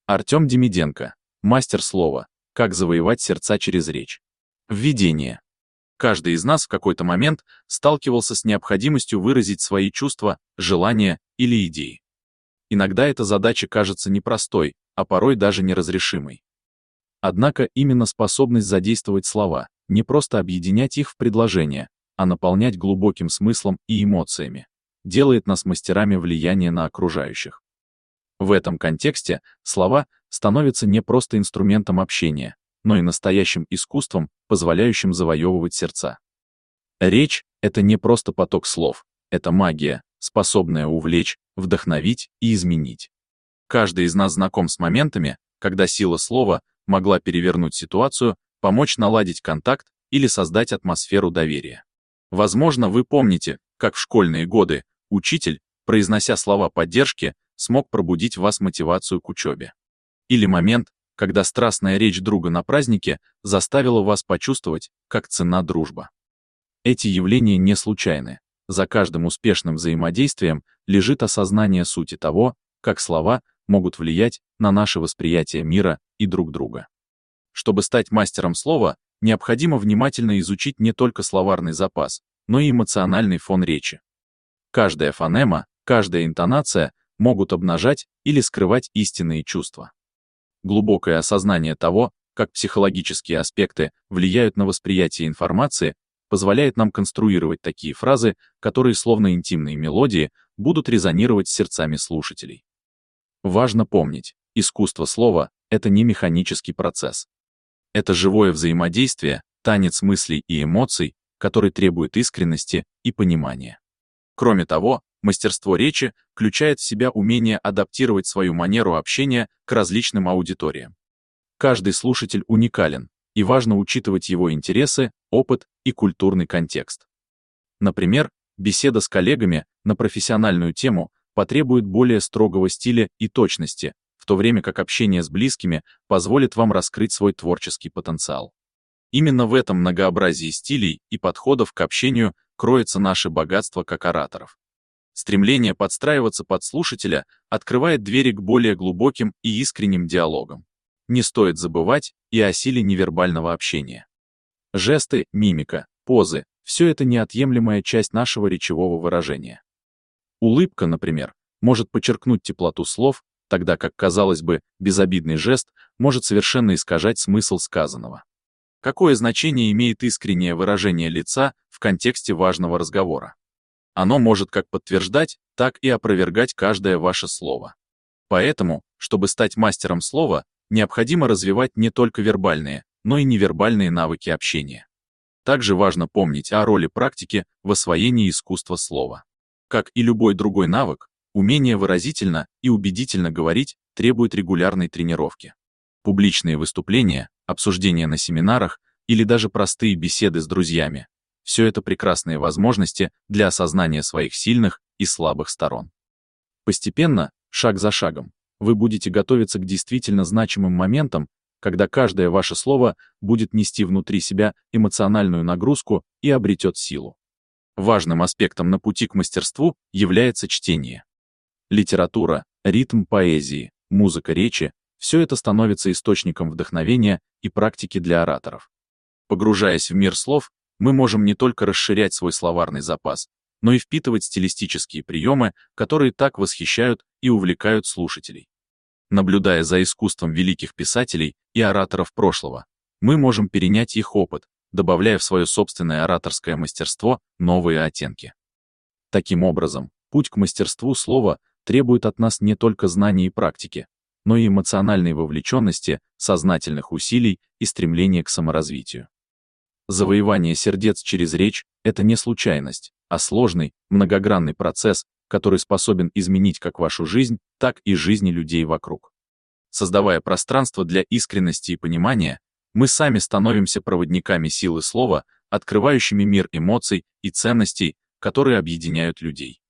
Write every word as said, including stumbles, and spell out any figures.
Артем Демиденко. Мастер слова. Как завоевать сердца через речь. Введение. Каждый из нас в какой-то момент сталкивался с необходимостью выразить свои чувства, желания или идеи. Иногда эта задача кажется непростой, а порой даже неразрешимой. Однако именно способность задействовать слова, не просто объединять их в предложения, а наполнять глубоким смыслом и эмоциями, делает нас мастерами влияния на окружающих. В этом контексте слова становятся не просто инструментом общения, но и настоящим искусством, позволяющим завоевывать сердца. Речь — это не просто поток слов, это магия, способная увлечь, вдохновить и изменить. Каждый из нас знаком с моментами, когда сила слова могла перевернуть ситуацию, помочь наладить контакт или создать атмосферу доверия. Возможно, вы помните, как в школьные годы учитель, произнося слова поддержки, смог пробудить в вас мотивацию к учебе. Или момент, когда страстная речь друга на празднике заставила вас почувствовать, как ценна дружба. Эти явления не случайны. За каждым успешным взаимодействием лежит осознание сути того, как слова могут влиять на наше восприятие мира и друг друга. Чтобы стать мастером слова, необходимо внимательно изучить не только словарный запас, но и эмоциональный фон речи. Каждая фонема, каждая интонация могут обнажать или скрывать истинные чувства. Глубокое осознание того, как психологические аспекты влияют на восприятие информации, позволяет нам конструировать такие фразы, которые, словно интимные мелодии, будут резонировать с сердцами слушателей. Важно помнить, искусство слова — это не механический процесс. Это живое взаимодействие, танец мыслей и эмоций, который требует искренности и понимания. Кроме того, мастерство речи включает в себя умение адаптировать свою манеру общения к различным аудиториям. Каждый слушатель уникален, и важно учитывать его интересы, опыт и культурный контекст. Например, беседа с коллегами на профессиональную тему потребует более строгого стиля и точности, в то время как общение с близкими позволит вам раскрыть свой творческий потенциал. Именно в этом многообразии стилей и подходов к общению кроется наше богатство как ораторов. Стремление подстраиваться под слушателя открывает двери к более глубоким и искренним диалогам. Не стоит забывать и о силе невербального общения. Жесты, мимика, позы — все это неотъемлемая часть нашего речевого выражения. Улыбка, например, может подчеркнуть теплоту слов, тогда как, казалось бы, безобидный жест может совершенно искажать смысл сказанного. Какое значение имеет искреннее выражение лица в контексте важного разговора? Оно может как подтверждать, так и опровергать каждое ваше слово. Поэтому, чтобы стать мастером слова, необходимо развивать не только вербальные, но и невербальные навыки общения. Также важно помнить о роли практики в освоении искусства слова. Как и любой другой навык, умение выразительно и убедительно говорить требует регулярной тренировки. Публичные выступления, обсуждения на семинарах или даже простые беседы с друзьями — все это прекрасные возможности для осознания своих сильных и слабых сторон. Постепенно, шаг за шагом, вы будете готовиться к действительно значимым моментам, когда каждое ваше слово будет нести внутри себя эмоциональную нагрузку и обретет силу. Важным аспектом на пути к мастерству является чтение. Литература, ритм поэзии, музыка речи — все это становится источником вдохновения и практики для ораторов. Погружаясь в мир слов, мы можем не только расширять свой словарный запас, но и впитывать стилистические приемы, которые так восхищают и увлекают слушателей. Наблюдая за искусством великих писателей и ораторов прошлого, мы можем перенять их опыт, добавляя в свое собственное ораторское мастерство новые оттенки. Таким образом, путь к мастерству слова требует от нас не только знаний и практики, но и эмоциональной вовлеченности, сознательных усилий и стремления к саморазвитию. Завоевание сердец через речь — это не случайность, а сложный, многогранный процесс, который способен изменить как вашу жизнь, так и жизни людей вокруг. Создавая пространство для искренности и понимания, мы сами становимся проводниками силы слова, открывающими мир эмоций и ценностей, которые объединяют людей.